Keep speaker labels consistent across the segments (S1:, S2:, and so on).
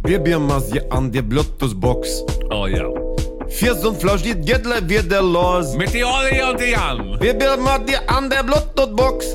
S1: Wir bieren mal sie an die Bluetooth-Box.
S2: Oh ja.
S1: Fest und Flauschig geht gleich wieder los.
S2: Mit die Olli und die Jan.
S1: Wir bieren mal die an der Bluetooth-Box.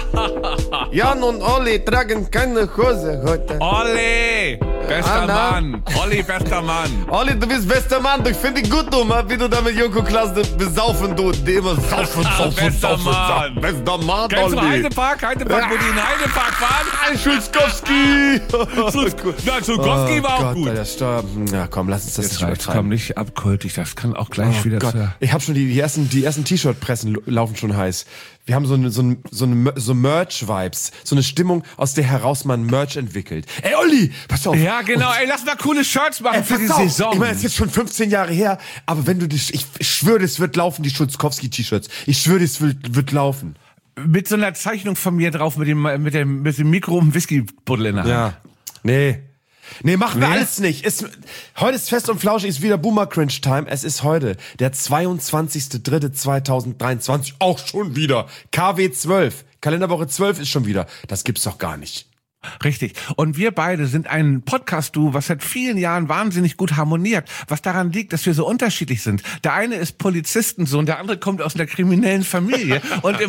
S1: Jan und Olli tragen keine Hose heute.
S2: Olli, bester Mann. Olli, bester Mann.
S1: Olli, du bist bester Mann. Ich finde dich gut, wie du da mit Joko Klaas besaufen, du. Die immer saufen.
S2: Bester Mann.
S1: Bester Mann,
S2: Kennst du
S1: Olli.
S2: Heidepark, wo die in Heidepark waren?
S1: Schulzkowski.
S2: Ja, Schulzkowski war auch
S1: Gott,
S2: gut.
S1: Alter, ja, komm, lass uns das nicht
S2: Komm,
S1: übertreiben.
S2: nicht abkultig, das kann auch gleich wieder
S1: Gott.
S2: zur...
S1: Ich habe schon die ersten T-Shirt-Pressen laufen schon heiß. Wir haben so Merch-Vibes, so eine Stimmung, aus der heraus man Merch entwickelt. Ey, Olli, pass auf.
S2: Ja, genau, ey, lass mal coole Shirts machen für die Saison.
S1: Ich meine, es ist jetzt schon 15 Jahre her, aber wenn du dich, ich schwöre, es wird laufen, die Schulzkowski-T-Shirts. Ich schwöre, es wird laufen.
S2: Mit so einer Zeichnung von mir drauf, mit dem Mikro und Whisky-Buddel in der Hand.
S1: Ja. Nee, machen wir alles nicht. Heute ist Fest und Flauschig, ist wieder Boomer Cringe Time. Es ist heute der 22.03.2023. Auch schon wieder. KW 12. Kalenderwoche 12 ist schon wieder. Das gibt's doch gar nicht.
S2: Richtig. Und wir beide sind ein Podcast-Duo, was seit vielen Jahren wahnsinnig gut harmoniert. Was daran liegt, dass wir so unterschiedlich sind. Der eine ist Polizistensohn, der andere kommt aus einer kriminellen Familie. und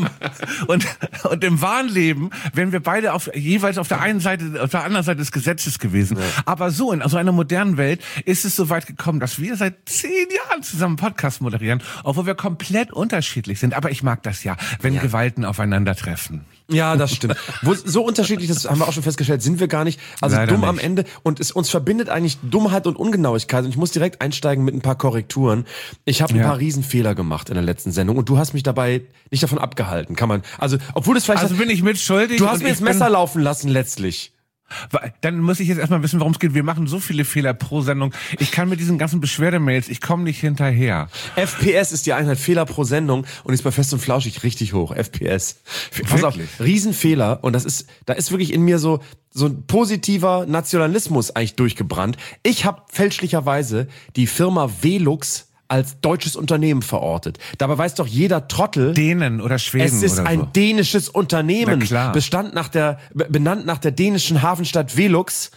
S2: im wahren Leben wären wir beide jeweils auf der einen Seite, auf der anderen Seite des Gesetzes gewesen. Ja. Aber so, in so einer modernen Welt ist es so weit gekommen, dass wir seit 10 Jahren zusammen Podcast moderieren, obwohl wir komplett unterschiedlich sind. Aber ich mag das ja, wenn Gewalten aufeinandertreffen.
S1: Ja, das stimmt. So unterschiedlich, das haben wir auch schon festgestellt, sind wir gar nicht. Also
S2: leider
S1: dumm
S2: nicht.
S1: am Ende. Und uns verbindet eigentlich Dummheit und Ungenauigkeit. Und ich muss direkt einsteigen mit ein paar Korrekturen. Ich habe ein paar Riesenfehler gemacht in der letzten Sendung. Und du hast mich dabei nicht davon abgehalten. Obwohl das vielleicht...
S2: Also bin ich mitschuldig.
S1: Du hast mir ins Messer laufen lassen letztlich.
S2: Dann muss ich jetzt erstmal wissen, worum es geht. Wir machen so viele Fehler pro Sendung. Ich kann mit diesen ganzen Beschwerdemails, ich komme nicht hinterher.
S1: FPS ist die Einheit Fehler pro Sendung und ist bei Fest und Flauschig richtig hoch. FPS. Pass auf, Riesenfehler. Und da ist wirklich in mir so ein positiver Nationalismus eigentlich durchgebrannt. Ich habe fälschlicherweise die Firma Velux als deutsches Unternehmen verortet. Dabei weiß doch jeder Trottel...
S2: Dänen oder Schweden
S1: Es ist
S2: oder
S1: ein
S2: so.
S1: dänisches Unternehmen.
S2: Na klar.
S1: Benannt nach der dänischen Hafenstadt Velux.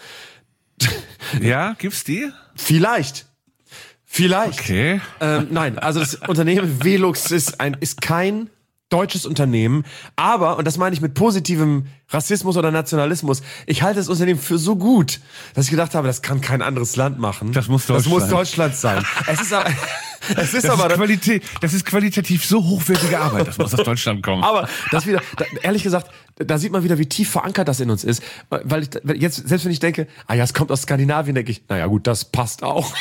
S2: Ja, gibt's die?
S1: Vielleicht.
S2: Okay.
S1: Nein, also das Unternehmen Velux ist kein deutsches Unternehmen, aber, und das meine ich mit positivem Rassismus oder Nationalismus, ich halte das Unternehmen für so gut, dass ich gedacht habe, das kann kein anderes Land machen.
S2: Das muss
S1: Deutschland sein. Das
S2: ist qualitativ so hochwertige Arbeit, das muss aus Deutschland kommen.
S1: Aber ehrlich gesagt, da sieht man wieder, wie tief verankert das in uns ist. Weil jetzt, selbst wenn ich denke, es kommt aus Skandinavien, denke ich, naja gut, das passt auch.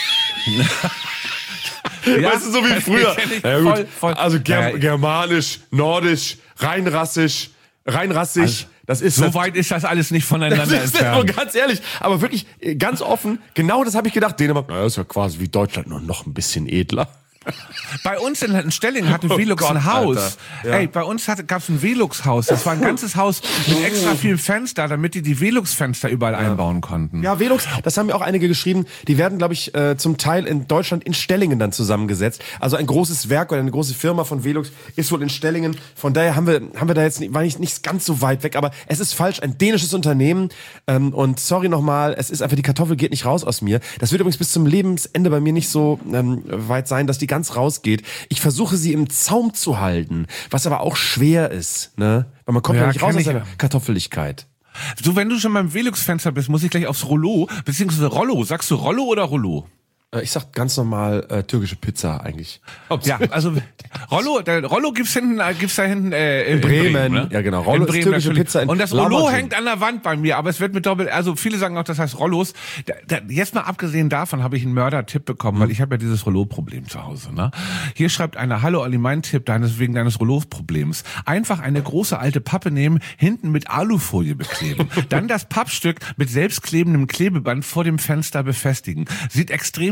S2: Ja,
S1: weißt du, so wie früher.
S2: Voll.
S1: Also germanisch, nordisch, reinrassisch.
S2: Also,
S1: Das ist
S2: so weit ist das alles nicht voneinander entfernt.
S1: Ganz ehrlich, aber wirklich ganz offen, genau das habe ich gedacht. Dänemark, das ist ja quasi wie Deutschland, nur noch ein bisschen edler.
S2: Bei uns in Stellingen hatte Velux ein Haus.
S1: Ja.
S2: Ey, bei uns gab es ein Velux-Haus. Das war ein ganzes Haus mit extra vielen Fenster, damit die Velux-Fenster überall einbauen konnten.
S1: Ja, Velux, das haben mir auch einige geschrieben. Die werden, glaube ich, zum Teil in Deutschland in Stellingen dann zusammengesetzt. Also ein großes Werk oder eine große Firma von Velux ist wohl in Stellingen. Von daher haben wir da jetzt nicht ganz so weit weg. Aber es ist falsch, ein dänisches Unternehmen. Und sorry nochmal, es ist einfach, die Kartoffel geht nicht raus aus mir. Das wird übrigens bis zum Lebensende bei mir nicht so weit sein, dass die ganz rausgeht. Ich versuche sie im Zaum zu halten, was aber auch schwer ist, ne? Weil man kommt ja nicht raus aus seiner Kartoffeligkeit.
S2: So, wenn du schon beim Velux-Fenster bist, muss ich gleich aufs Rollo, beziehungsweise Rollo. Sagst du Rollo oder Rollo?
S1: Ich sag ganz normal türkische Pizza eigentlich.
S2: Ja, also Rollo gibt's da hinten in
S1: Bremen.
S2: Ne?
S1: Ja, genau. Rollo ist türkische Pizza.
S2: Und das Rollo hängt an der Wand bei mir, aber es wird mit also viele sagen auch, das heißt Rollos. Jetzt mal abgesehen davon habe ich einen Mörder-Tipp bekommen, weil ich habe ja dieses Rollo-Problem zu Hause. Ne? Hier schreibt einer: Hallo Olli, mein Tipp wegen deines Rollo-Problems. Einfach eine große alte Pappe nehmen, hinten mit Alufolie bekleben. Dann das Pappstück mit selbstklebendem Klebeband vor dem Fenster befestigen. Sieht extrem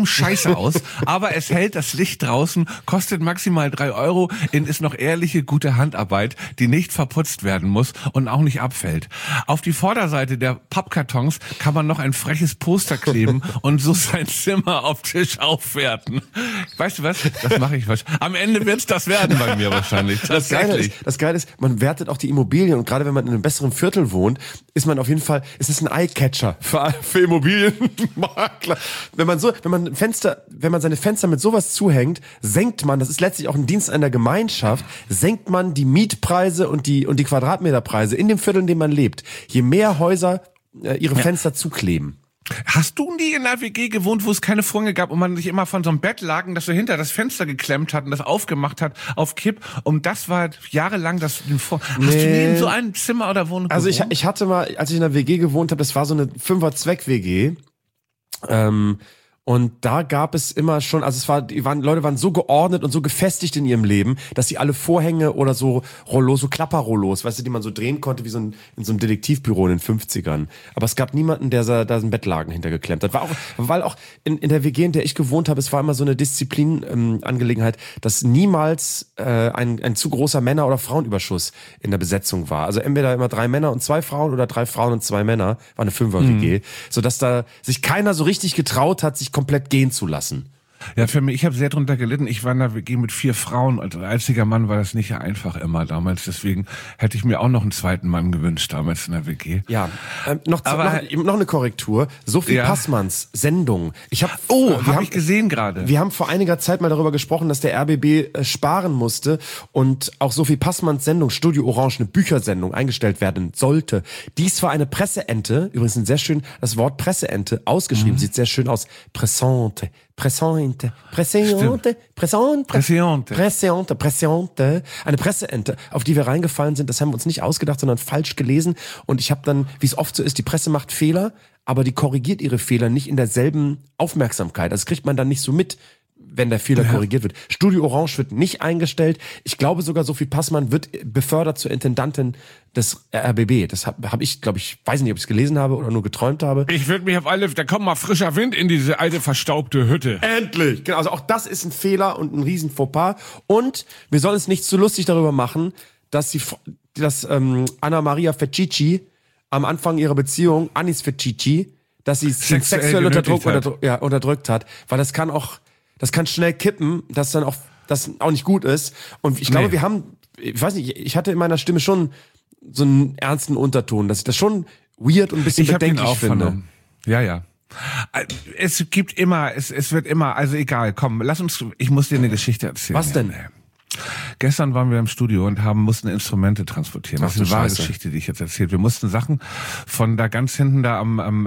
S2: scheiße aus, aber es hält das Licht draußen, kostet maximal 3 Euro, ist noch ehrliche, gute Handarbeit, die nicht verputzt werden muss und auch nicht abfällt. Auf die Vorderseite der Pappkartons kann man noch ein freches Poster kleben und so sein Zimmeroptisch aufwerten. Weißt du was? Das mache ich was. Am Ende wird's das werden bei mir wahrscheinlich.
S1: Das Geile ist, man wertet auch die Immobilien und gerade wenn man in einem besseren Viertel wohnt, ist man auf jeden Fall, es ist ein Eyecatcher für Immobilienmakler. Wenn man seine Fenster mit sowas zuhängt, senkt man, das ist letztlich auch ein Dienst an der Gemeinschaft, senkt man die Mietpreise und die Quadratmeterpreise in dem Viertel, in dem man lebt. Je mehr Häuser ihre Fenster zukleben.
S2: Hast du nie in einer WG gewohnt, wo es keine Vorhänge gab und man sich immer von so einem Bettlaken, das so hinter das Fenster geklemmt hat und das aufgemacht hat, auf Kipp? Und das war jahrelang das... Hast du nie in so einem Zimmer oder Wohnung gewohnt?
S1: Also ich hatte mal, als ich in einer WG gewohnt habe, das war so eine 5er-Zweck-WG. Und da gab es immer schon, also Leute waren so geordnet und so gefestigt in ihrem Leben, dass sie alle Vorhänge oder so Rollos, so Klapperrollos, weißt du, die man so drehen konnte wie in so einem Detektivbüro in den 50ern. Aber es gab niemanden, der da einen Bettlaken hintergeklemmt hat. Weil auch in der WG, in der ich gewohnt habe, es war immer so eine Disziplin-Angelegenheit, dass niemals ein zu großer Männer- oder Frauenüberschuss in der Besetzung war. Also entweder immer 3 Männer und 2 Frauen oder 3 Frauen und 2 Männer, war eine 5er-WG, sodass da sich keiner so richtig getraut hat, sich komplett gehen zu lassen.
S2: Ja, für mich, ich habe sehr drunter gelitten. Ich war in der WG mit 4 Frauen. Als einziger Mann war das nicht einfach immer damals. Deswegen hätte ich mir auch noch einen zweiten Mann gewünscht damals in der WG.
S1: Ja, noch eine Korrektur. Sophie Passmanns Sendung.
S2: Habe ich gesehen gerade.
S1: Wir haben vor einiger Zeit mal darüber gesprochen, dass der RBB sparen musste und auch Sophie Passmanns Sendung Studio Orange, eine Büchersendung, eingestellt werden sollte. Dies war eine Presseente, übrigens ein sehr schön, das Wort Presseente ausgeschrieben, sieht sehr schön aus. Pressante. Eine Presseente, auf die wir reingefallen sind, das haben wir uns nicht ausgedacht, sondern falsch gelesen. Und ich habe dann, wie es oft so ist, die Presse macht Fehler, aber die korrigiert ihre Fehler nicht in derselben Aufmerksamkeit. Das kriegt man dann nicht so mit, wenn der Fehler korrigiert wird. Studio Orange wird nicht eingestellt. Ich glaube sogar, Sophie Passmann wird befördert zur Intendantin des RBB. Das hab ich, glaube ich, weiß nicht, ob ich es gelesen habe oder nur geträumt habe.
S2: Ich würde mich da kommt mal frischer Wind in diese alte verstaubte Hütte.
S1: Endlich! Genau, also auch das ist ein Fehler und ein riesen Fauxpas. Und wir sollen uns nicht zu lustig darüber machen, dass Anna Maria Fecicci am Anfang ihrer Beziehung, Anis Fecicci, dass sie sexuell unterdrückt hat. Weil das kann schnell kippen, dass dann auch das auch nicht gut ist. Und ich glaube, ich weiß nicht, ich hatte in meiner Stimme schon so einen ernsten Unterton, dass ich das schon weird und ein bisschen bedenklich finde.
S2: Vernommen. Ja. Es wird immer, also egal, komm, ich muss dir eine Geschichte erzählen.
S1: Was denn?
S2: Gestern waren wir im Studio und mussten Instrumente transportieren. Das ist eine wahre Geschichte, die ich jetzt erzähle. Wir mussten Sachen von da ganz hinten da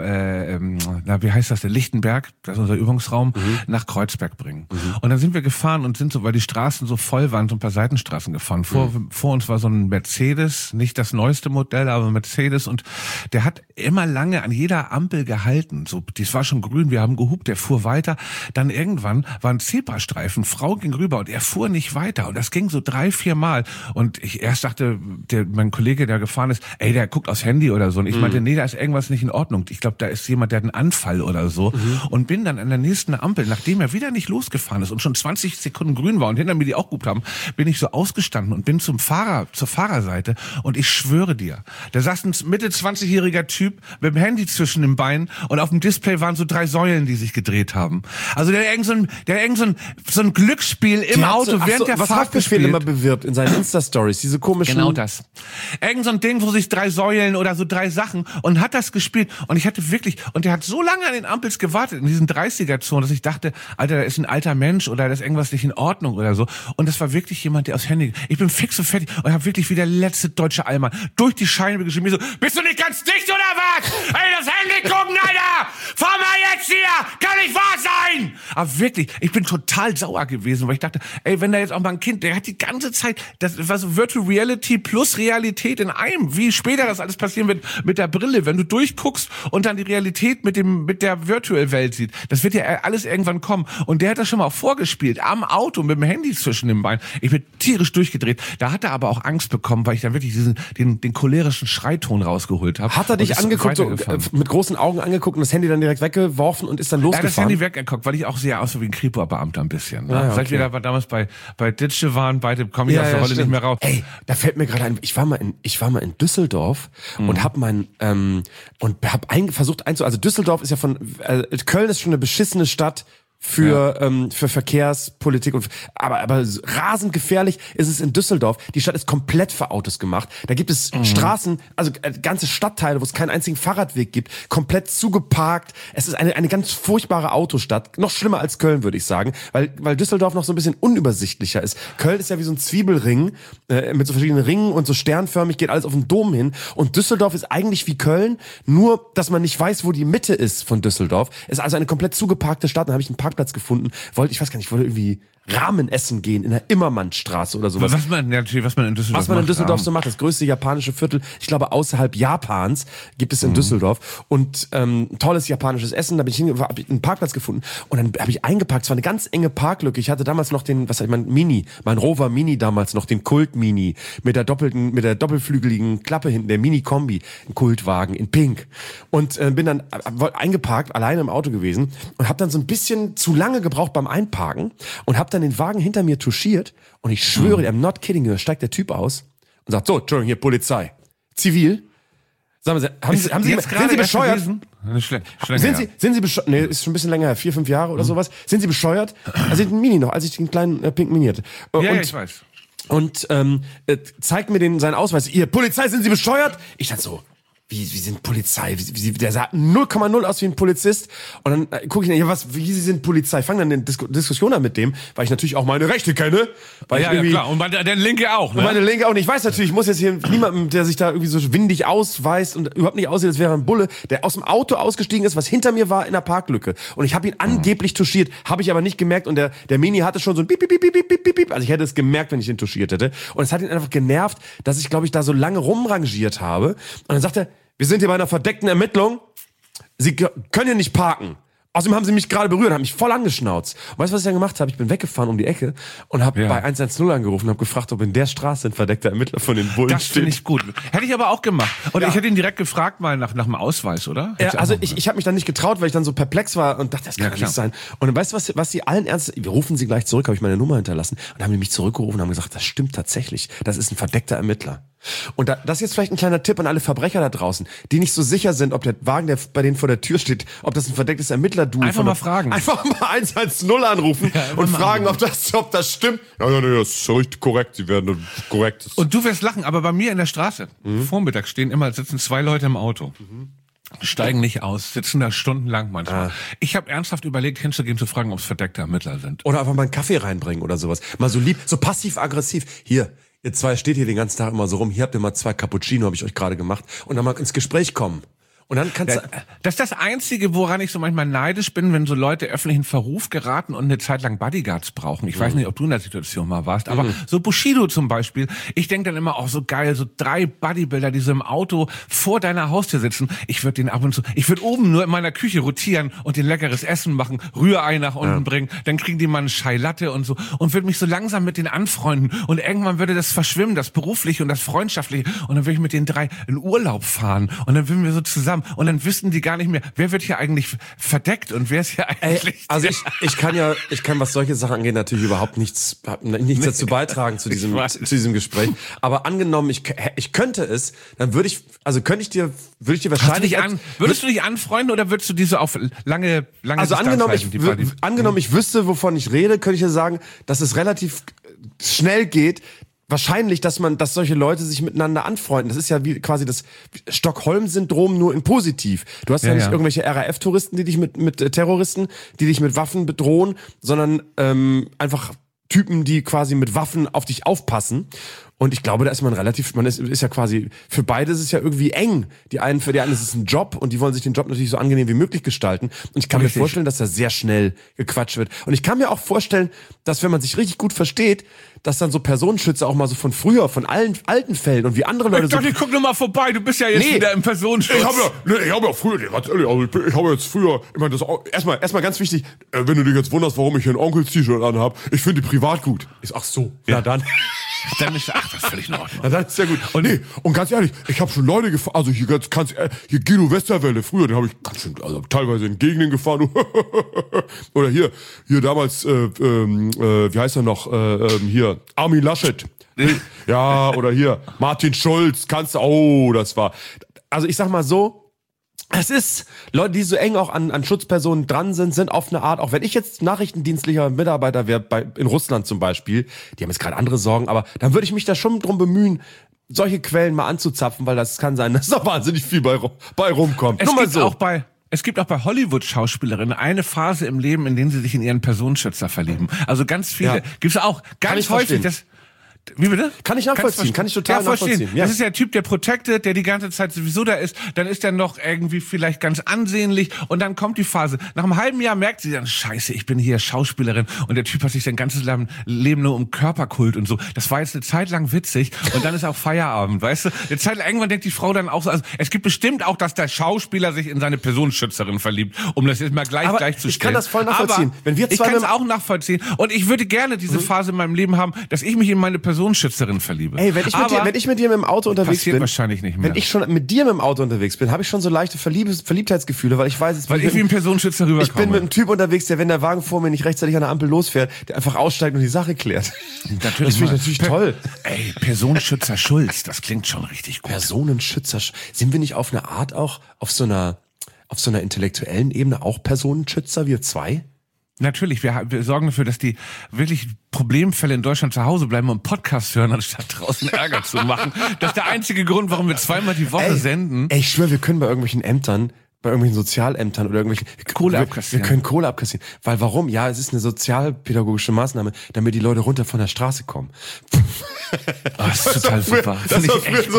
S2: wie heißt das, der Lichtenberg, das ist unser Übungsraum, nach Kreuzberg bringen. Und dann sind wir gefahren und sind so, weil die Straßen so voll waren, so ein paar Seitenstraßen gefahren. Vor uns war so ein Mercedes, nicht das neueste Modell, aber ein Mercedes, und der hat immer lange an jeder Ampel gehalten. So, das war schon grün, wir haben gehupt, der fuhr weiter. Dann irgendwann war ein Zebrastreifen, Frau ging rüber und er fuhr nicht weiter. Und das ging so 3-4 Mal. Und ich erst dachte, mein Kollege, der gefahren ist, der guckt aufs Handy oder so. Und ich meinte, nee, da ist irgendwas nicht in Ordnung. Ich glaube, da ist jemand, der hat einen Anfall oder so. Und bin dann an der nächsten Ampel, nachdem er wieder nicht losgefahren ist und schon 20 Sekunden grün war und hinter mir die auch gehupt haben, bin ich so ausgestanden und bin zur Fahrerseite. Und ich schwöre dir, da saß ein Mitte 20-jähriger Typ mit dem Handy zwischen den Beinen und auf dem Display waren so 3 Säulen, die sich gedreht haben. Also der irgend so ein Glücksspiel im Auto während der Fahrt
S1: gespielt. Immer bewirbt in seinen Insta-Stories, diese komischen...
S2: Genau das. Irgend so ein Ding, wo sich 3 Säulen oder so 3 Sachen, und hat das gespielt. Und ich hatte wirklich, und der hat so lange an den Ampels gewartet, in diesen 30er-Zonen, dass ich dachte, Alter, da ist ein alter Mensch oder da ist irgendwas nicht in Ordnung oder so. Und das war wirklich jemand, der aufs Handy... Ich bin fix und fertig und habe wirklich wie der letzte deutsche Allmann durch die Scheibe geschrieben, so, bist du nicht ganz dicht oder was? Ey, das Handy gucken, Alter! Fahr mal jetzt hier! Kann nicht wahr sein! Aber wirklich, ich bin total sauer gewesen, weil ich dachte, wenn da jetzt auch mal ein Kind, der hat die ganze Zeit, das war so Virtual Reality plus Realität in einem. Wie später das alles passieren wird mit der Brille, wenn du durchguckst und dann die Realität mit der Virtual Welt sieht. Das wird ja alles irgendwann kommen. Und der hat das schon mal auch vorgespielt, am Auto, mit dem Handy zwischen den Beinen. Ich bin tierisch durchgedreht. Da hat er aber auch Angst bekommen, weil ich dann wirklich den cholerischen Schreiton rausgeholt habe.
S1: Hat er dich angeguckt, so, mit großen Augen angeguckt und das Handy dann dann direkt weggeworfen und ist dann
S2: Er hat das
S1: losgefahren.
S2: Handy weggeguckt, weil ich auch sehe aus wie ein Kripo-Beamter ein bisschen. Ne?
S1: Ah, okay.
S2: Seit wir da damals bei Ditsche waren, beide komme ich aus der Rolle nicht mehr raus.
S1: Ey, da fällt mir gerade ein, ich war mal in Düsseldorf und habe versucht also Düsseldorf ist ja Köln ist schon eine beschissene Stadt für Verkehrspolitik aber rasend gefährlich ist es in Düsseldorf. Die Stadt ist komplett für Autos gemacht. Da gibt es Straßen, also ganze Stadtteile, wo es keinen einzigen Fahrradweg gibt, komplett zugeparkt. Es ist eine ganz furchtbare Autostadt, noch schlimmer als Köln, würde ich sagen, weil Düsseldorf noch so ein bisschen unübersichtlicher ist. Köln ist ja wie so ein Zwiebelring mit so verschiedenen Ringen und so sternförmig geht alles auf den Dom hin und Düsseldorf ist eigentlich wie Köln, nur dass man nicht weiß, wo die Mitte ist von Düsseldorf. Es ist also eine komplett zugeparkte Stadt. Da habe ich einen Parkplatz gefunden. Ich wollte irgendwie Ramen essen gehen in der Immermannstraße oder sowas.
S2: Was man in Düsseldorf
S1: so macht, das größte japanische Viertel, ich glaube außerhalb Japans gibt es in Düsseldorf und tolles japanisches Essen, da bin ich hab ich einen Parkplatz gefunden und dann habe ich eingepackt, es war eine ganz enge Parklücke, ich hatte damals noch mein Rover Mini damals noch, den Kult Mini mit der doppelflügeligen Klappe hinten, der Mini Kombi, ein Kultwagen in Pink und bin dann eingeparkt, alleine im Auto gewesen und habe dann so ein bisschen zu lange gebraucht beim Einparken und habe dann den Wagen hinter mir touchiert und ich schwöre, I'm not kidding you, da steigt der Typ aus und sagt, so, Entschuldigung, hier Polizei. Zivil. Sagen Sie, sind Sie bescheuert? Sind Sie bescheuert? Nee, ist schon ein bisschen länger her, 4, 5 Jahre oder sowas. Sind Sie bescheuert? Also den Mini noch, als ich den kleinen Pink Mini hatte.
S2: Ich weiß.
S1: Und zeigt mir seinen Ausweis. Ihr Polizei, sind Sie bescheuert? Ich dachte so, wie sind Polizei? Der sah 0,0 aus wie ein Polizist. Und dann gucke ich, wie Sie sind Polizei? Fange dann eine Diskussion an mit dem, weil ich natürlich auch meine Rechte kenne. Weil
S2: ja, klar. Und der Linke auch, ne?
S1: Und meine Linke auch. Und ich weiß natürlich, ich muss jetzt hier niemandem, der sich da irgendwie so windig ausweist und überhaupt nicht aussieht, als wäre ein Bulle, der aus dem Auto ausgestiegen ist, was hinter mir war in der Parklücke. Und ich habe ihn angeblich touchiert, habe ich aber nicht gemerkt. Und der Mini hatte schon so ein Piep, Piep, Piep, Piep, Piep, Piep, Piep. Also ich hätte es gemerkt, wenn ich ihn touchiert hätte. Und es hat ihn einfach genervt, dass ich, glaube ich, da so lange rumrangiert habe. Und dann sagt er, wir sind hier bei einer verdeckten Ermittlung. Sie können hier nicht parken. Außerdem haben sie mich gerade berührt, haben mich voll angeschnauzt. Und weißt du, was ich dann gemacht habe? Ich bin weggefahren um die Ecke und habe bei 110 angerufen und habe gefragt, ob in der Straße ein verdeckter Ermittler von den Bullen steht.
S2: Das finde ich gut. Hätte ich aber auch gemacht. Und ich hätte ihn direkt gefragt mal nach dem Ausweis, oder?
S1: Ja, also ich habe mich dann nicht getraut, weil ich dann so perplex war und dachte, das kann nicht sein. Und dann weißt du, was die allen Ernst, wir rufen sie gleich zurück, habe ich meine Nummer hinterlassen und dann haben die mich zurückgerufen und haben gesagt, das stimmt tatsächlich. Das ist ein verdeckter Ermittler. Und das ist jetzt vielleicht ein kleiner Tipp an alle Verbrecher da draußen, die nicht so sicher sind, ob der Wagen, der bei denen vor der Tür steht, ob das ein verdecktes Ermittlerduo ist.
S2: Einfach mal fragen.
S1: Einfach mal 110 anrufen und fragen, ob das stimmt. Ja, das ist richtig korrekt. Sie werden korrekt.
S2: Und du wirst lachen, aber bei mir in der Straße, vormittags sitzen 2 Leute im Auto. Steigen nicht aus, sitzen da stundenlang manchmal. Ich habe ernsthaft überlegt, hinzugehen, zu fragen, ob es verdeckte Ermittler sind.
S1: Oder einfach mal einen Kaffee reinbringen oder sowas. Mal so lieb, so passiv-aggressiv. Hier, ihr zwei steht hier den ganzen Tag immer so rum. Hier habt ihr mal 2 Cappuccino, habe ich euch gerade gemacht. Und dann mal ins Gespräch kommen. Und dann kannst du...
S2: Das ist das Einzige, woran ich so manchmal neidisch bin, wenn so Leute öffentlichen Verruf geraten und eine Zeit lang Bodyguards brauchen. Ich weiß nicht, ob du in der Situation mal warst, aber so Bushido zum Beispiel, ich denke dann immer, so geil, so 3 Bodybuilder, die so im Auto vor deiner Haustür sitzen. Ich würde oben nur in meiner Küche rotieren und den leckeres Essen machen, Rührei nach unten bringen, dann kriegen die mal eine Chai Latte und so und würde mich so langsam mit denen anfreunden und irgendwann würde das verschwimmen, das Berufliche und das Freundschaftliche und dann würde ich mit den 3 in Urlaub fahren und dann würden wir so zusammen und dann wüssten die gar nicht mehr, wer wird hier eigentlich verdeckt und wer ist hier eigentlich...
S1: Also ich kann, was solche Sachen angeht, natürlich überhaupt nichts dazu beitragen zu diesem Gespräch. Aber angenommen, ich könnte es, dann würde ich dir wahrscheinlich...
S2: Würdest du dich anfreunden oder würdest du diese auf lange
S1: Also angenommen, ich wüsste, wovon ich rede, könnte ich ja sagen, dass es relativ schnell geht, wahrscheinlich, dass solche Leute sich miteinander anfreunden. Das ist ja wie quasi das Stockholm-Syndrom nur in positiv. Du hast ja nicht irgendwelche RAF-Touristen, die dich mit Terroristen, die dich mit Waffen bedrohen, sondern einfach Typen, die quasi mit Waffen auf dich aufpassen. Und ich glaube, da ist man ist ja quasi, für beide ist es ja irgendwie eng. Für die einen ist es ein Job und die wollen sich den Job natürlich so angenehm wie möglich gestalten. Und ich kann mir vorstellen, dass da sehr schnell gequatscht wird. Und ich kann mir auch vorstellen, dass wenn man sich richtig gut versteht, dass dann so Personenschützer auch mal so von früher, von allen alten Fällen und wie andere Leute
S2: so... Ich guck nur mal vorbei, du bist ja jetzt wieder im Personenschutz.
S3: Ich habe ja früher, ganz ehrlich, also ich habe jetzt früher, ich meine, das erstmal ganz wichtig, wenn du dich jetzt wunderst, warum ich hier ein Onkels-T-Shirt anhab, ich finde die privat gut.
S1: Ach so, ja dann...
S2: Dann ist, ach, das ist völlig in Ordnung.
S3: Na, dann ist ja gut. Und ganz ehrlich, ich habe schon Leute gefahren, also hier Guido Westerwelle, früher, den habe ich ganz schön, also teilweise in Gegenden gefahren. Oder hier damals, wie heißt er noch, hier, Armin Laschet. Ja, oder hier, Martin Schulz, das war, also ich sag mal so, es ist, Leute, die so eng auch an Schutzpersonen dran sind auf eine Art, auch wenn ich jetzt nachrichtendienstlicher Mitarbeiter wäre, in Russland zum Beispiel, die haben jetzt gerade andere Sorgen, aber dann würde ich mich da schon drum bemühen, solche Quellen mal anzuzapfen, weil das kann sein, dass da wahnsinnig viel bei rumkommt.
S2: Es gibt auch bei Hollywood-Schauspielerinnen eine Phase im Leben, in der sie sich in ihren Personenschützer verlieben. Also ganz viele, gibt's auch ganz häufig, wie bitte?
S1: Kann ich nachvollziehen, kann ich total nachvollziehen.
S2: Ja. Das ist der Typ, der protected, der die ganze Zeit sowieso da ist, dann ist er noch irgendwie vielleicht ganz ansehnlich und dann kommt die Phase. Nach einem halben Jahr merkt sie dann, scheiße, ich bin hier Schauspielerin und der Typ hat sich sein ganzes Leben nur um Körperkult und so. Das war jetzt eine Zeit lang witzig und dann ist auch Feierabend, weißt du? Eine Zeit lang, irgendwann denkt die Frau dann auch so, also es gibt bestimmt auch, dass der Schauspieler sich in seine Personenschützerin verliebt, um das jetzt mal gleich zu stellen.
S1: Ich kann das voll nachvollziehen.
S2: Aber ich kann es auch nachvollziehen und ich würde gerne diese Phase in meinem Leben haben, dass ich mich in meine Personenschützerin verliebe.
S1: Ey, wenn ich mit dir mit dem Auto unterwegs bin,
S2: wahrscheinlich nicht mehr.
S1: Wenn ich schon mit dir mit dem Auto unterwegs bin, habe ich schon so leichte Verliebtheitsgefühle, weil ich weiß,
S2: weil ich wie ein Personenschützer rüberkomme.
S1: Ich bin mit einem Typ unterwegs, der, wenn der Wagen vor mir nicht rechtzeitig an der Ampel losfährt, der einfach aussteigt und die Sache klärt. Das finde ich natürlich toll.
S2: Ey, Personenschützer Schulz, das klingt schon richtig gut.
S1: Personenschützer, sind wir nicht auf eine Art auch auf so einer intellektuellen Ebene auch Personenschützer, wir zwei?
S2: Natürlich, wir sorgen dafür, dass die wirklich Problemfälle in Deutschland zu Hause bleiben und Podcast hören, anstatt draußen Ärger zu machen. Das ist der einzige Grund, warum wir zweimal die Woche senden.
S1: Ey, ich schwöre, wir können bei irgendwelchen Ämtern, bei irgendwelchen Sozialämtern oder irgendwelchen
S2: Kohle abkassieren.
S1: Wir können Kohle abkassieren. Weil warum? Ja, es ist eine sozialpädagogische Maßnahme, damit die Leute runter von der Straße kommen.
S2: Das ist total super.
S1: Das war früher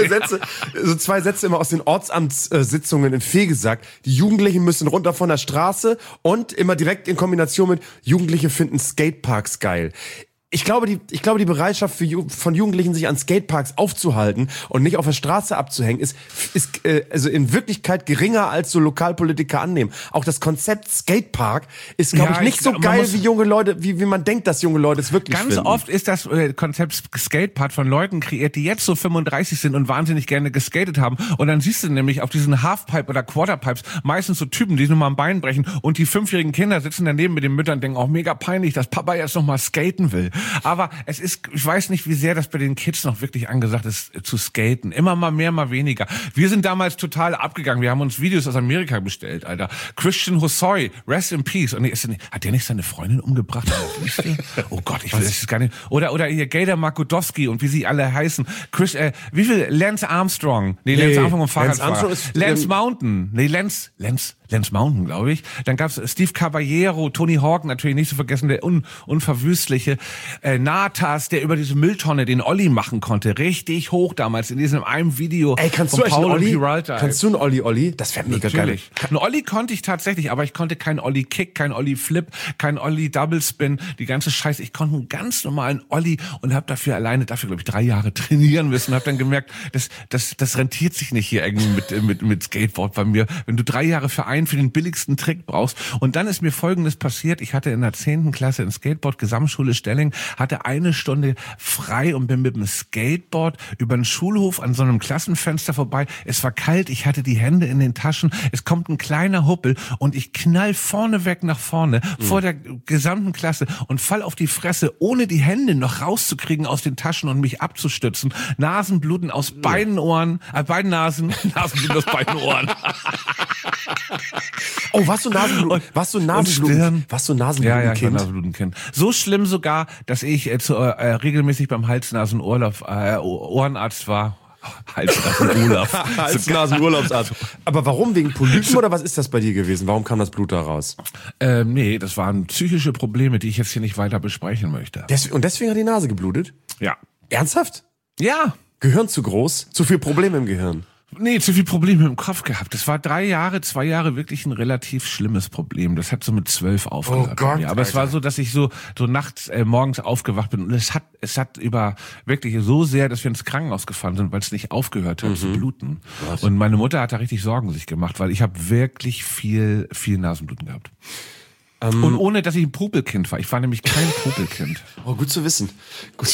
S1: so zwei Sätze immer aus den Ortsamtssitzungen in Fee gesagt. Die Jugendlichen müssen runter von der Straße und immer direkt in Kombination mit Jugendliche finden Skateparks geil. Ich glaube, die Bereitschaft von Jugendlichen, sich an Skateparks aufzuhalten und nicht auf der Straße abzuhängen, ist also in Wirklichkeit geringer, als so Lokalpolitiker annehmen. Auch das Konzept Skatepark ist, glaube ich, nicht so geil, wie junge Leute, wie man denkt, dass junge Leute es wirklich finden.
S2: Ganz oft ist das Konzept Skatepark von Leuten kreiert, die jetzt so 35 sind und wahnsinnig gerne geskatet haben. Und dann siehst du nämlich auf diesen Halfpipe oder Quarterpipes meistens so Typen, die nur mal am Bein brechen und die 5-jährigen Kinder sitzen daneben mit den Müttern und denken, auch mega peinlich, dass Papa jetzt noch mal skaten will. Aber es ist, ich weiß nicht, wie sehr das bei den Kids noch wirklich angesagt ist, zu skaten. Immer mal mehr, mal weniger. Wir sind damals total abgegangen. Wir haben uns Videos aus Amerika bestellt, Alter. Christian Hosoi, rest in peace. Und hat der nicht seine Freundin umgebracht? Oh Gott, ich will das gar nicht. Oder hier Gator Markudowski und wie sie alle heißen. Wie viel? Lance Armstrong. Lance Armstrong und Fahrradfahrer. Lance Mountain. Lance Mountain, glaube ich. Dann gab's Steve Caballero, Tony Hawk, natürlich nicht zu vergessen, der unverwüstliche. Natas, der über diese Mülltonne den Olli machen konnte. Richtig hoch damals in diesem einem Video.
S1: Ey, kannst du einen Olli? Kannst du einen Olli? Das wäre mega geil.
S2: Einen Olli konnte ich tatsächlich, aber ich konnte keinen Olli Kick, keinen Olli Flip, keinen Olli Double Spin, die ganze Scheiße. Ich konnte einen ganz normalen Olli und habe dafür, glaube ich, 3 Jahre trainieren müssen und habe dann gemerkt, das rentiert sich nicht hier irgendwie mit Skateboard bei mir. Wenn du 3 Jahre für den billigsten Trick brauchst. Und dann ist mir Folgendes passiert. Ich hatte in der 10. Klasse in Skateboard Gesamtschule Stelling, hatte 1 Stunde frei und bin mit dem Skateboard über den Schulhof an so einem Klassenfenster vorbei. Es war kalt, ich hatte die Hände in den Taschen. Es kommt ein kleiner Huppel und ich knall vorneweg nach vorne vor der gesamten Klasse und fall auf die Fresse, ohne die Hände noch rauszukriegen aus den Taschen und mich abzustützen. Nasenbluten aus beiden Ohren, beiden Nasenbluten aus beiden Ohren.
S1: Oh, warst du Nasenblutenkind?
S2: Ja, ich war Nasenblutenkind. So schlimm sogar, dass ich regelmäßig beim Ohrenarzt war.
S1: Hals-Nasen-Urlaubsarzt. Aber warum? Wegen Polypen oder was ist das bei dir gewesen? Warum kam das Blut da raus?
S2: Nee, das waren psychische Probleme, die ich jetzt hier nicht weiter besprechen möchte.
S1: Und deswegen hat die Nase geblutet?
S2: Ja.
S1: Ernsthaft?
S2: Ja.
S1: Gehirn zu groß? Zu viel Probleme im Gehirn?
S2: Nee, zu viel Probleme im Kopf gehabt. Das war 2 Jahre wirklich ein relativ schlimmes Problem. Das hat so mit 12 aufgehört.
S1: Oh Gott,
S2: aber es war so, dass ich so nachts morgens aufgewacht bin und es hat über wirklich so sehr, dass wir ins Krankenhaus gefahren sind, weil es nicht aufgehört hat zu bluten. Was? Und meine Mutter hat da richtig Sorgen sich gemacht, weil ich habe wirklich viel Nasenbluten gehabt. Und ohne, dass ich ein Popelkind war. Ich war nämlich kein Popelkind.
S1: Oh, gut zu wissen. Gut.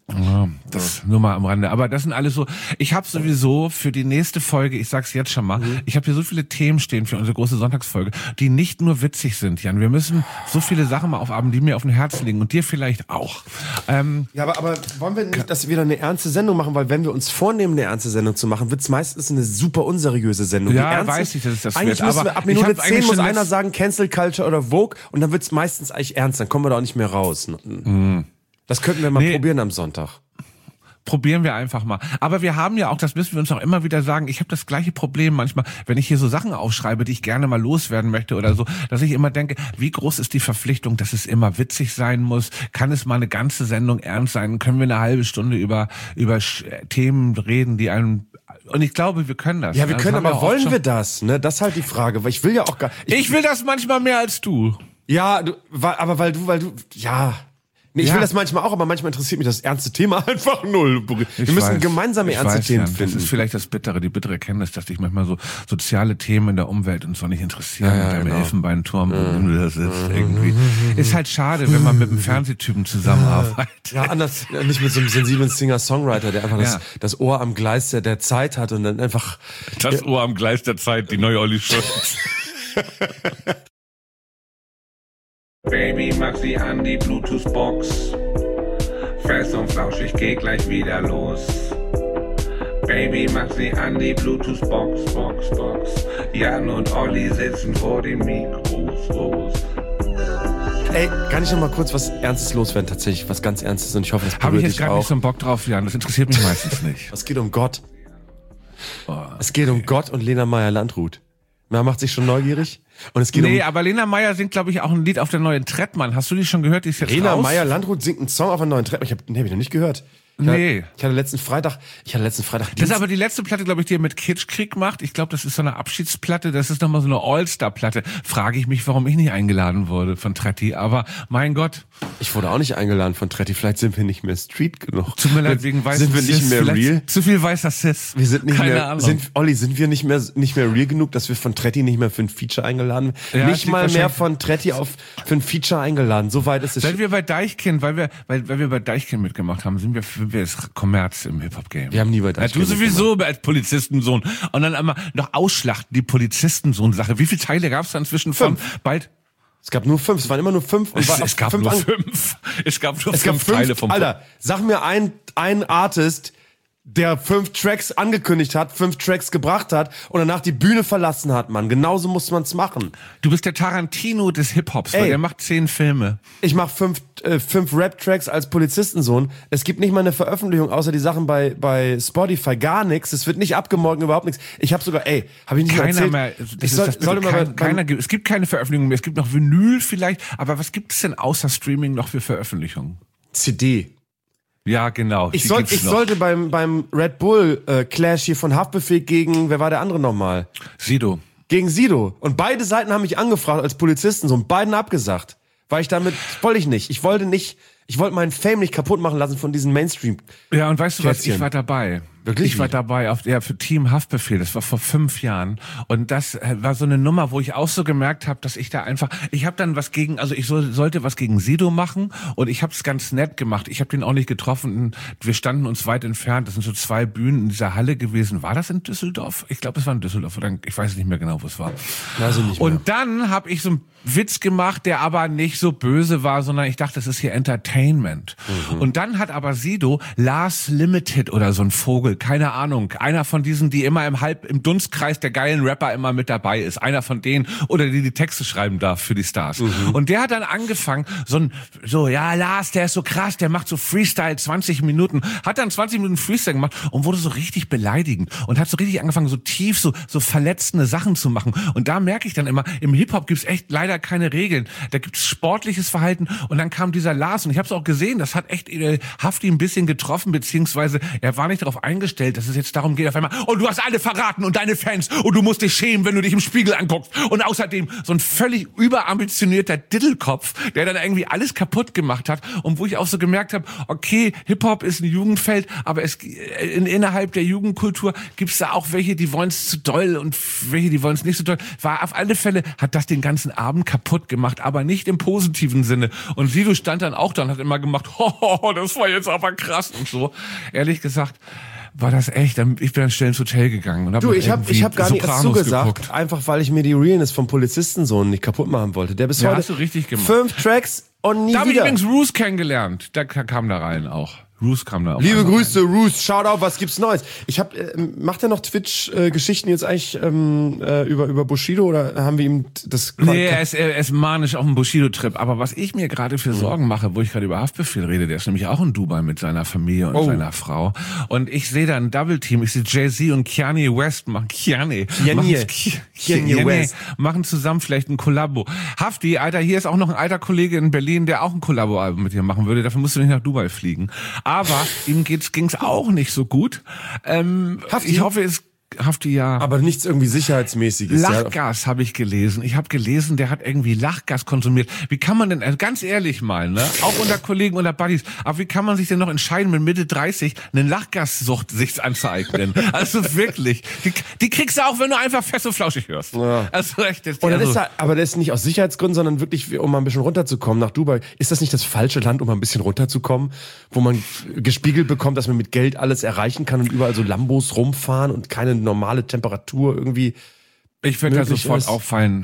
S2: Ja, das nur mal am Rande. Aber das sind alles so, ich habe sowieso für die nächste Folge, ich sag's jetzt schon mal, ich habe hier so viele Themen stehen für unsere große Sonntagsfolge, die nicht nur witzig sind, Jan. Wir müssen so viele Sachen mal aufarbeiten, die mir auf dem Herzen liegen und dir vielleicht auch.
S1: Ja, aber wollen wir nicht, dass wir wieder eine ernste Sendung machen? Weil wenn wir uns vornehmen, eine ernste Sendung zu machen, wird's meistens eine super unseriöse Sendung.
S2: Ja, weiß ich, dass es das
S1: eigentlich
S2: wird.
S1: Müssen
S2: Aber
S1: wir, ab Minute 10 muss einer
S2: schon
S1: sagen Cancel Culture oder Vogue und dann wird's meistens eigentlich ernst. Dann kommen wir da auch nicht mehr raus. Das könnten wir mal probieren am Sonntag.
S2: Probieren wir einfach mal. Aber wir haben ja auch, das müssen wir uns auch immer wieder sagen, ich habe das gleiche Problem manchmal, wenn ich hier so Sachen aufschreibe, die ich gerne mal loswerden möchte oder so, dass ich immer denke, wie groß ist die Verpflichtung, dass es immer witzig sein muss? Kann es mal eine ganze Sendung ernst sein? Können wir eine halbe Stunde über Themen reden, die einem... Und ich glaube, wir können das.
S1: Ja, wir können, aber wollen wir das? Ne? Das ist halt die Frage, weil ich will ja auch gar...
S2: Ich will das manchmal mehr als du.
S1: Ja, aber weil du, ja... Nee, ich will das manchmal auch, aber manchmal interessiert mich das ernste Thema einfach null. Wir müssen gemeinsame ernste Themen finden.
S2: Das ist vielleicht die bittere Erkenntnis, dass dich manchmal so soziale Themen in der Umwelt und so nicht interessieren. Mit deinem Elfenbeinturm, wenn du da sitzt irgendwie. Ist halt schade, wenn man mit einem Fernsehtypen zusammenarbeitet.
S1: Ja, anders, nicht mit so einem sensiblen Singer-Songwriter, der einfach das Ohr am Gleis der Zeit hat und dann einfach...
S2: Das Ohr am Gleis der Zeit, die neue Olli Schulz.
S4: Baby, mach sie an die Bluetooth-Box. Fest und flauschig, geh gleich wieder los. Baby, mach sie an die Bluetooth-Box, Box. Jan und Olli sitzen vor den Mikros.
S1: Ey, kann ich noch mal kurz was Ernstes loswerden? Tatsächlich, was ganz Ernstes und ich hoffe, das berührt
S2: Habe ich jetzt
S1: dich
S2: gar
S1: auch.
S2: nicht so einen Bock drauf, Jan. Das interessiert mich meistens nicht.
S1: Es geht um Gott. Es geht um Gott und Lena Meyer-Landrut. Man macht sich schon neugierig. Und es geht
S2: aber Lena Meyer singt, glaube ich, auch ein Lied auf der neuen Trettmann. Hast du die schon gehört? Die ist jetzt
S1: Lena
S2: raus?
S1: Meyer-Landrut singt einen Song auf einer neuen Treppe. Hab ich noch nicht gehört. Ich hatte letzten Freitag.
S2: Das ist aber die letzte Platte, glaube ich, die er mit Kitschkrieg macht. Ich glaube, das ist so eine Abschiedsplatte. Das ist nochmal so eine All-Star-Platte. Frage ich mich, warum ich nicht eingeladen wurde von Tretti. Aber mein Gott.
S1: Ich wurde auch nicht eingeladen von Tretti. Vielleicht sind wir nicht mehr Street genug.
S2: Tut mir leid, wegen weißer
S1: Sind wir nicht mehr real?
S2: Zu viel weißer Cis.
S1: Wir sind nicht
S2: Keine
S1: mehr,
S2: Ahnung.
S1: sind wir nicht mehr real genug, dass wir von Tretti nicht mehr für ein Feature eingeladen werden?
S2: Ja,
S1: Nicht mal mehr
S2: wahrscheinlich.
S1: von Tretti für ein Feature eingeladen. So weit ist es.
S2: Seit wir bei Deichkind, weil wir bei Deichkind mitgemacht haben, sind wir jetzt Kommerz im Hip-Hop-Game.
S1: Wir haben nie bei Deichkind
S2: Du sowieso als Polizistensohn. Und dann einmal noch ausschlachten, die Polizistensohn-Sache. Wie viele Teile gab es da inzwischen von? Bald.
S1: Es gab nur 5, es waren immer nur 5.
S2: Es gab nur 5. Es gab nur 5 Teile vom
S1: Alter, sag mir ein Artist, der 5 Tracks angekündigt hat, 5 Tracks gebracht hat und danach die Bühne verlassen hat, Mann. Genauso muss man's machen.
S2: Du bist der Tarantino des Hip-Hops, weil der macht 10 Filme.
S1: Ich mach 5 Rap-Tracks als Polizistensohn. Es gibt nicht mal eine Veröffentlichung, außer die Sachen bei Spotify. Gar nichts. Es wird nicht abgemorgen, überhaupt nichts. Ich habe sogar, habe ich nicht
S2: Keiner
S1: mal erzählt?
S2: mehr. Es gibt keine Veröffentlichung mehr. Es gibt noch Vinyl vielleicht. Aber was gibt es denn außer Streaming noch für Veröffentlichungen?
S1: CD.
S2: Ja, genau.
S1: Ich sollte beim Red Bull Clash hier von Haftbefehl gegen, wer war der andere nochmal?
S2: Sido.
S1: Gegen Sido. Und beide Seiten haben mich angefragt als Polizisten, so, und beiden abgesagt. Weil wollte ich nicht. Ich wollte meinen Fame nicht kaputt machen lassen von diesen Mainstream.
S2: Ja, und weißt du was?
S1: Kätzchen.
S2: Ich war dabei.
S1: Wirklich?
S2: Ich war dabei für Team Haftbefehl. Das war vor 5 Jahren. Und das war so eine Nummer, wo ich auch so gemerkt habe, dass ich da einfach, ich habe dann sollte was gegen Sido machen und ich habe es ganz nett gemacht. Ich habe den auch nicht getroffen. Wir standen uns weit entfernt. Das sind so 2 Bühnen in dieser Halle gewesen. War das in Düsseldorf? Ich glaube, es war in Düsseldorf. Oder ich weiß nicht mehr genau, wo es war.
S1: Also nicht mehr.
S2: Und dann habe ich so einen Witz gemacht, der aber nicht so böse war, sondern ich dachte, das ist hier Entertainment. Und dann hat aber Sido Lars Limited oder so ein Vogel, keine Ahnung, einer von diesen, die immer im Dunstkreis der geilen Rapper immer mit dabei ist, einer von denen, oder die Texte schreiben darf für die Stars. Und der hat dann angefangen, Lars, der ist so krass, der macht so Freestyle 20 Minuten, hat dann 20 Minuten Freestyle gemacht und wurde so richtig beleidigend und hat so richtig angefangen, so tief, so verletzende Sachen zu machen. Und da merke ich dann immer, im Hip-Hop gibt's echt leider keine Regeln. Da gibt's sportliches Verhalten und dann kam dieser Lars und ich habe es auch gesehen, das hat echt Hafti ein bisschen getroffen, beziehungsweise er war nicht darauf eingestellt, dargestellt, dass es jetzt darum geht, auf einmal, und du hast alle verraten und deine Fans und du musst dich schämen, wenn du dich im Spiegel anguckst. Und außerdem so ein völlig überambitionierter Diddelkopf, der dann irgendwie alles kaputt gemacht hat und wo ich auch so gemerkt habe, okay, Hip-Hop ist ein Jugendfeld, aber innerhalb der Jugendkultur gibt's da auch welche, die wollen es zu doll und welche, die wollen es nicht so doll. War auf alle Fälle, hat das den ganzen Abend kaputt gemacht, aber nicht im positiven Sinne. Und Sido stand dann auch da und hat immer gemacht, hoho, das war jetzt aber krass und so. Ehrlich gesagt, war das echt, ich bin dann schnell ins Hotel gegangen. Und
S1: Ich hab gar nicht erst zugesagt, einfach weil ich mir die Realness vom Polizistensohn nicht kaputt machen wollte. Der bis heute
S2: hast du richtig gemacht.
S1: 5 Tracks und nie
S2: da habe ich
S1: wieder.
S2: übrigens Roos kennengelernt. Der kam da rein auch. Roos kam da auch.
S1: Liebe Grüße, Roos, Shoutout, was gibt's Neues? Macht er noch Twitch-Geschichten jetzt eigentlich über Bushido oder haben wir ihm das...
S2: Nee, er ist manisch auf dem Bushido-Trip. Aber was ich mir gerade für Sorgen mache, wo ich gerade über Haftbefehl rede, der ist nämlich auch in Dubai mit seiner Familie und seiner Frau. Und ich sehe da ein Double-Team. Ich sehe Jay-Z und Kanye West machen zusammen vielleicht ein Kollabo. Hafti, Alter, hier ist auch noch ein alter Kollege in Berlin, der auch ein Kollabo-Album mit dir machen würde. Dafür musst du nicht nach Dubai fliegen. Aber ihm ging's auch nicht so gut. Ich hoffe, Hafti, ja.
S1: Aber nichts irgendwie Sicherheitsmäßiges.
S2: Lachgas habe ich gelesen. Ich habe gelesen, der hat irgendwie Lachgas konsumiert. Wie kann man denn, ganz ehrlich mal, ne, auch unter Kollegen, unter Buddies, aber wie kann man sich denn noch entscheiden, mit Mitte 30 eine Lachgassucht sich anzueignen? Also wirklich. Die kriegst du auch, wenn du einfach fest und flauschig hörst. Ja. Also echt.
S1: Aber das ist nicht aus Sicherheitsgründen, sondern wirklich, um mal ein bisschen runterzukommen nach Dubai. Ist das nicht das falsche Land, um mal ein bisschen runterzukommen? Wo man gespiegelt bekommt, dass man mit Geld alles erreichen kann und überall so Lambos rumfahren und keine normale Temperatur irgendwie.
S2: Ich würde da sofort auffallen.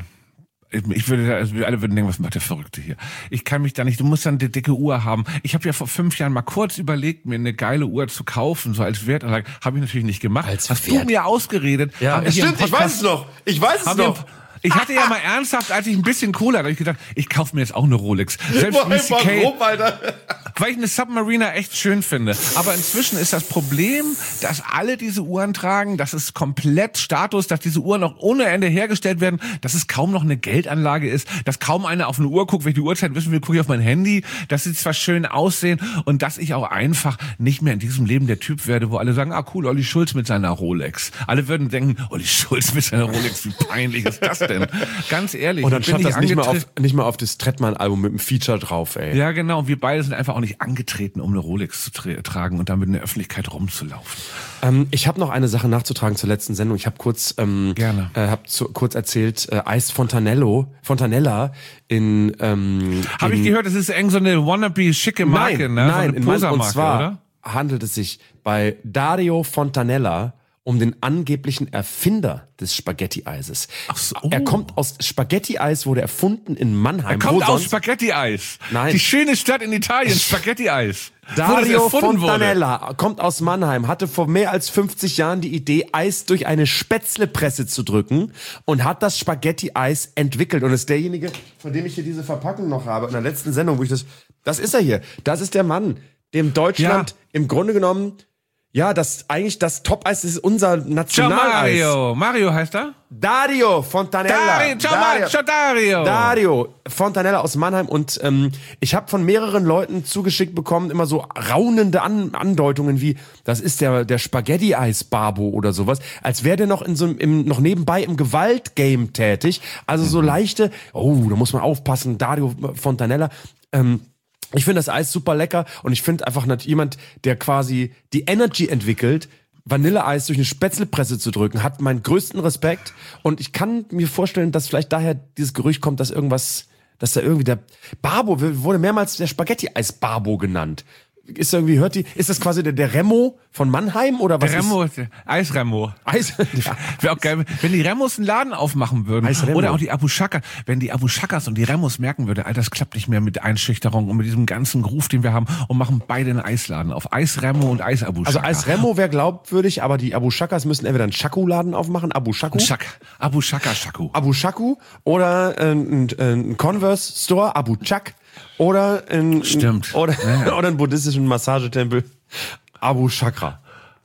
S2: Alle würden denken, was macht der Verrückte hier? Ich kann mich da nicht, du musst dann eine dicke Uhr haben. Ich habe ja vor 5 Jahren mal kurz überlegt, mir eine geile Uhr zu kaufen, so als Wertanlage. Habe ich natürlich nicht gemacht. Hast du mir ausgeredet?
S1: Ja, stimmt, ich weiß es noch.
S2: Ich hatte ja mal ernsthaft, als ich ein bisschen Kohle hatte, hab ich gedacht, ich kaufe mir jetzt auch eine Rolex. Selbst
S1: warum, Alter?
S2: Weil ich eine Submariner echt schön finde. Aber inzwischen ist das Problem, dass alle diese Uhren tragen, das ist komplett Status, dass diese Uhren noch ohne Ende hergestellt werden, dass es kaum noch eine Geldanlage ist, dass kaum einer auf eine Uhr guckt, wenn ich die Uhrzeit wissen will, gucke ich auf mein Handy, dass sie zwar schön aussehen und dass ich auch einfach nicht mehr in diesem Leben der Typ werde, wo alle sagen, cool, Olli Schulz mit seiner Rolex. Alle würden denken, Olli Schulz mit seiner Rolex, wie peinlich ist das denn? Ganz ehrlich.
S1: Und dann stand das nicht mal auf das Trettmann-Album mit einem Feature drauf, ey.
S2: Ja, genau. Wir beide sind einfach auch nicht angetreten, um eine Rolex zu tragen und damit in der Öffentlichkeit rumzulaufen.
S1: Ich habe noch eine Sache nachzutragen zur letzten Sendung. Ich habe kurz kurz erzählt, Eis Fontanella in
S2: habe ich gehört, das ist eng so eine wannabe schicke Marke, ne?
S1: Nein,
S2: so eine Posermarke, und zwar
S1: oder? Handelt es sich bei Dario Fontanella um den angeblichen Erfinder des Spaghetti-Eises.
S2: Ach so.
S1: Er kommt aus Spaghetti-Eis, wurde erfunden in Mannheim.
S2: Er kommt aus Spaghetti-Eis.
S1: Nein.
S2: Die schöne Stadt in Italien, Spaghetti-Eis.
S1: Dario Fontanella kommt aus Mannheim, hatte vor mehr als 50 Jahren die Idee, Eis durch eine Spätzlepresse zu drücken und hat das Spaghetti-Eis entwickelt und ist derjenige, von dem ich hier diese Verpackung noch habe, in der letzten Sendung, wo ich das ist er hier. Das ist der Mann, dem Deutschland im Grunde genommen das Top-Eis ist unser Nationaleis.
S2: Ciao Mario heißt er?
S1: Dario Fontanella. Dario Fontanella aus Mannheim. Und ich habe von mehreren Leuten zugeschickt bekommen, immer so raunende Andeutungen wie, das ist der Spaghetti-Eis-Babo oder sowas. Als wäre der noch noch nebenbei im Gewalt-Game tätig. Also so leichte, da muss man aufpassen, Dario Fontanella. Ich finde das Eis super lecker und ich finde einfach jemand, der quasi die Energy entwickelt, Vanilleeis durch eine Spätzlepresse zu drücken, hat meinen größten Respekt und ich kann mir vorstellen, dass vielleicht daher dieses Gerücht kommt, dass da irgendwie der Babo, wurde mehrmals der Spaghetti-Eis-Babo genannt. Ist das quasi der Remo von Mannheim oder was?
S2: Eis-Remo. Wäre auch geil, wenn die Remos einen Laden aufmachen würden. Oder auch die Abu Shaka. Wenn die Abu Shakas und die Remos merken würde, Alter, das klappt nicht mehr mit Einschüchterung und mit diesem ganzen Groove, den wir haben und machen beide einen Eisladen auf. Eis-Remo und Eis-Abu Shaka.
S1: Also Eis-Remo wäre glaubwürdig, aber die Abu Shakas müssen entweder einen Shaku-Laden aufmachen, Abu Shaku.
S2: Abu Shaka Shaku.
S1: Abu Shaku oder ein Converse-Store, Abu Chak. Oder ein buddhistischen Massagetempel, Abu Chakra.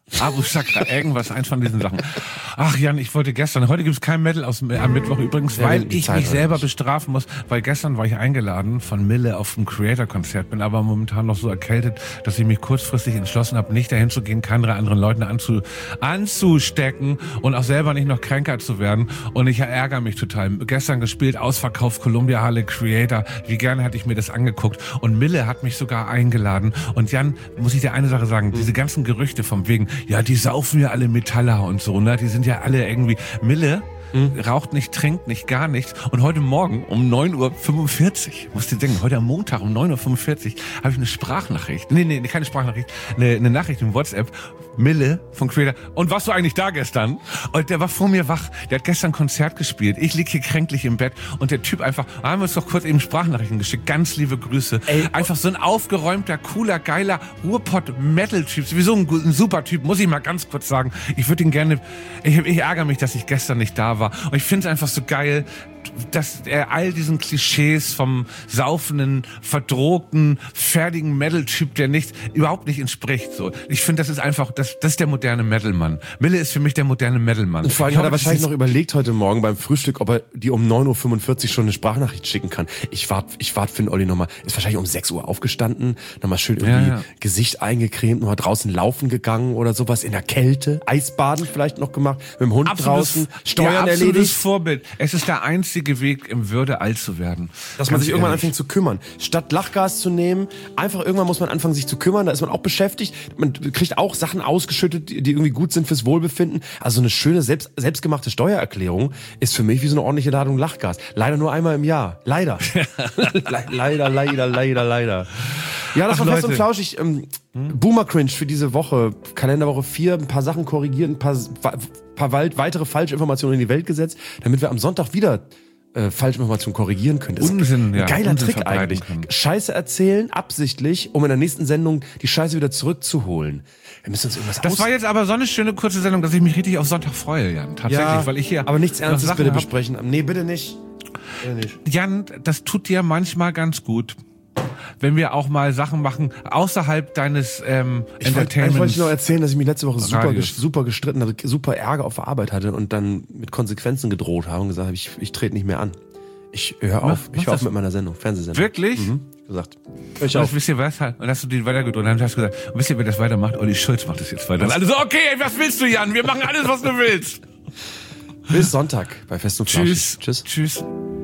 S2: Abu Chakra, irgendwas, eins von diesen Sachen. Ach Jan, ich wollte gestern, heute gibt's kein Metal am Mittwoch übrigens, weil ich mich selber bestrafen muss, weil gestern war ich eingeladen von Mille auf ein Creator-Konzert, bin aber momentan noch so erkältet, dass ich mich kurzfristig entschlossen habe, nicht dahin zu gehen, keine anderen Leuten anzustecken und auch selber nicht noch kränker zu werden. Und ich ärgere mich total. Gestern gespielt, Ausverkauf, Columbia Halle, Creator, wie gerne hätte ich mir das angeguckt. Und Mille hat mich sogar eingeladen. Und Jan, muss ich dir eine Sache sagen, diese ganzen Gerüchte vom wegen, ja, die saufen ja alle Metaller und so, ne? Die sind ja alle irgendwie, Mille raucht nicht, trinkt nicht, gar nichts. Und heute Morgen um 9:45 Uhr, musst du denken, heute am Montag um 9:45 Uhr habe ich eine Sprachnachricht. Nee, keine Sprachnachricht, eine Nachricht im WhatsApp. Mille von Creator. Und warst du eigentlich da gestern? Und der war vor mir wach. Der hat gestern ein Konzert gespielt. Ich lieg hier kränklich im Bett. Und der Typ einfach, haben wir uns doch kurz eben Sprachnachrichten geschickt. Ganz liebe Grüße. Einfach so ein aufgeräumter, cooler, geiler Ruhrpott-Metal-Typ. Sowieso ein super Typ, muss ich mal ganz kurz sagen. Ich würde ihn gerne, ich ärgere mich, dass ich gestern nicht da war. Und ich finde es einfach so geil, dass er all diesen Klischees vom saufenden, verdrohten, fertigen Metal-Typ, der überhaupt nicht entspricht. So, ich finde, das ist einfach, das ist der moderne Metal-Mann. Mille ist für mich der moderne Metal-Mann.
S1: Und vor allem hat er wahrscheinlich noch überlegt heute Morgen beim Frühstück, ob er die um 9:45 Uhr schon eine Sprachnachricht schicken kann. Ich warte für den Olli nochmal. Ist wahrscheinlich um 6 Uhr aufgestanden, nochmal schön irgendwie Gesicht eingecremt, nochmal draußen laufen gegangen oder sowas in der Kälte, Eisbaden vielleicht noch gemacht, mit dem Hund draußen, Steuern erledigt.
S2: Absolutes Vorbild. Es ist der einzige Weg, im Würde alt zu werden.
S1: Dass man sich irgendwann anfängt zu kümmern. Statt Lachgas zu nehmen, einfach irgendwann muss man anfangen, sich zu kümmern. Da ist man auch beschäftigt. Man kriegt auch Sachen ausgeschüttet, die irgendwie gut sind fürs Wohlbefinden. Also eine schöne, selbstgemachte Steuererklärung ist für mich wie so eine ordentliche Ladung Lachgas. Leider nur einmal im Jahr. Leider. leider. Ja, das war fest und flauschig. Boomer Cringe für diese Woche. Kalenderwoche 4, ein paar Sachen korrigiert, ein paar weitere Falschinformationen in die Welt gesetzt, damit wir am Sonntag wieder Falschinformationen korrigieren können. Das
S2: Unsinn,
S1: ist ein geiler
S2: Unsinn
S1: Trick eigentlich.
S2: Können.
S1: Scheiße erzählen, absichtlich, um in der nächsten Sendung die Scheiße wieder zurückzuholen. Wir müssen uns irgendwas
S2: Das war jetzt aber so eine schöne kurze Sendung, dass ich mich richtig auf Sonntag freue, Jan. Tatsächlich, weil ich hier.
S1: Aber nichts Ernstes bitte besprechen. Nee, bitte nicht.
S2: Jan, das tut dir manchmal ganz gut, wenn wir auch mal Sachen machen außerhalb deines Entertainments.
S1: Ich wollte noch erzählen, dass ich mich letzte Woche super gestritten habe, super Ärger auf der Arbeit hatte und dann mit Konsequenzen gedroht habe und gesagt habe, ich trete nicht mehr an. Ich höre auf mit meiner Sendung, Fernsehsendung.
S2: Wirklich?
S1: Gesagt.
S2: Und wisst ihr was? Und hast du die weitergedroht. Und dann hast du gesagt, und wisst ihr, wer das weitermacht? Olli Schulz macht das jetzt weiter. Und alle so, okay, was willst du, Jan? Wir machen alles, was du willst.
S1: Bis Sonntag bei Fest und Flauschig.
S2: Tschüss.